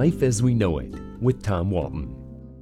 Life as We Know It with Tom Walton.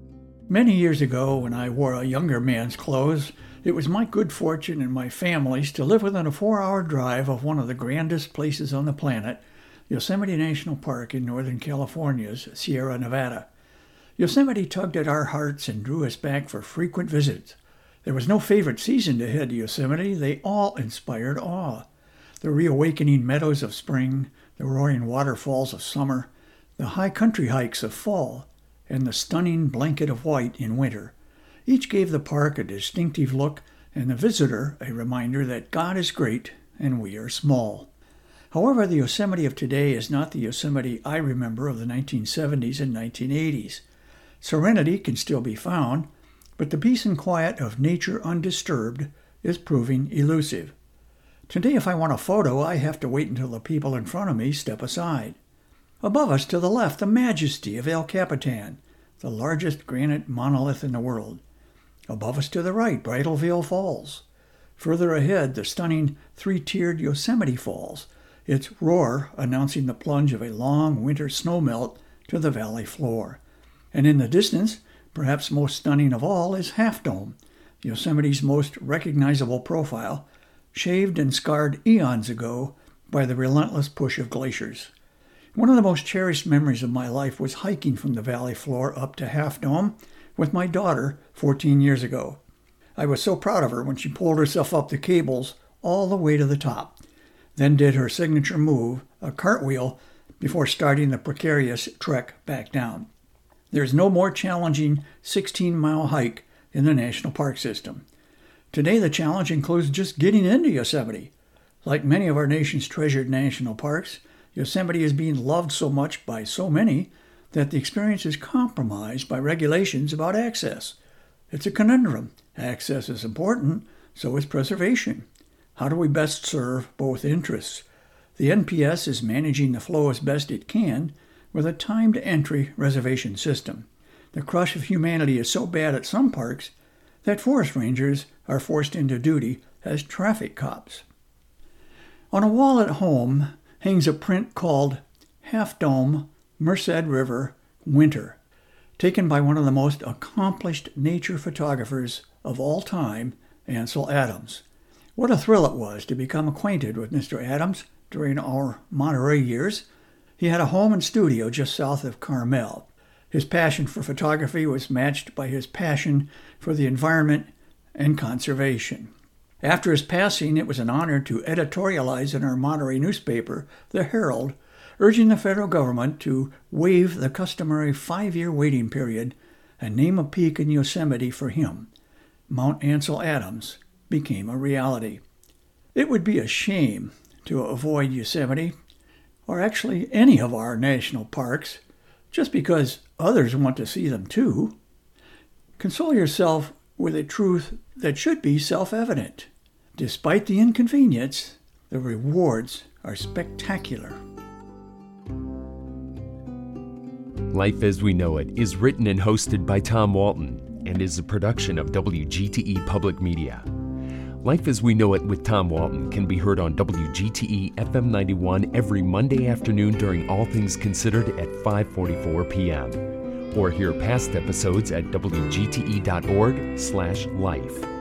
Many years ago, when I wore a younger man's clothes, it was my good fortune and my family's to live within a 4-hour drive of one of the grandest places on the planet, Yosemite National Park in Northern California's Sierra Nevada. Yosemite tugged at our hearts and drew us back for frequent visits. There was no favorite season to head to Yosemite. They all inspired awe. The reawakening meadows of spring, the roaring waterfalls of summer, the high country hikes of fall, and the stunning blanket of white in winter. Each gave the park a distinctive look and the visitor a reminder that God is great and we are small. However, the Yosemite of today is not the Yosemite I remember of the 1970s and 1980s. Serenity can still be found, but the peace and quiet of nature undisturbed is proving elusive. Today, if I want a photo, I have to wait until the people in front of me step aside. Above us to the left, the majesty of El Capitan, the largest granite monolith in the world. Above us to the right, Bridal Veil Falls. Further ahead, the stunning three-tiered Yosemite Falls, its roar announcing the plunge of a long winter snowmelt to the valley floor. And in the distance, perhaps most stunning of all, is Half Dome, Yosemite's most recognizable profile, shaved and scarred eons ago by the relentless push of glaciers. One of the most cherished memories of my life was hiking from the valley floor up to Half Dome with my daughter 14 years ago. I was so proud of her when she pulled herself up the cables all the way to the top, then did her signature move, a cartwheel, before starting the precarious trek back down. There's no more challenging 16-mile hike in the national park system. Today, the challenge includes just getting into Yosemite. Like many of our nation's treasured national parks, Yosemite is being loved so much by so many that the experience is compromised by regulations about access. It's a conundrum. Access is important, so is preservation. How do we best serve both interests? The NPS is managing the flow as best it can with a timed entry reservation system. The crush of humanity is so bad at some parks that forest rangers are forced into duty as traffic cops. On a wall at home hangs a print called Half Dome, Merced River, Winter, taken by one of the most accomplished nature photographers of all time, Ansel Adams. What a thrill it was to become acquainted with Mr. Adams during our Monterey years. He had a home and studio just south of Carmel. His passion for photography was matched by his passion for the environment and conservation. After his passing, it was an honor to editorialize in our Monterey newspaper, The Herald, urging the federal government to waive the customary 5-year waiting period and name a peak in Yosemite for him. Mount Ansel Adams became a reality. It would be a shame to avoid Yosemite, or actually any of our national parks, just because others want to see them too. Console yourself with a truth that should be self-evident. Despite the inconvenience, the rewards are spectacular. Life as We Know It is written and hosted by Tom Walton and is a production of WGTE Public Media. Life as We Know It with Tom Walton can be heard on WGTE FM 91 every Monday afternoon during All Things Considered at 5:44 p.m. Or hear past episodes at wgte.org/life.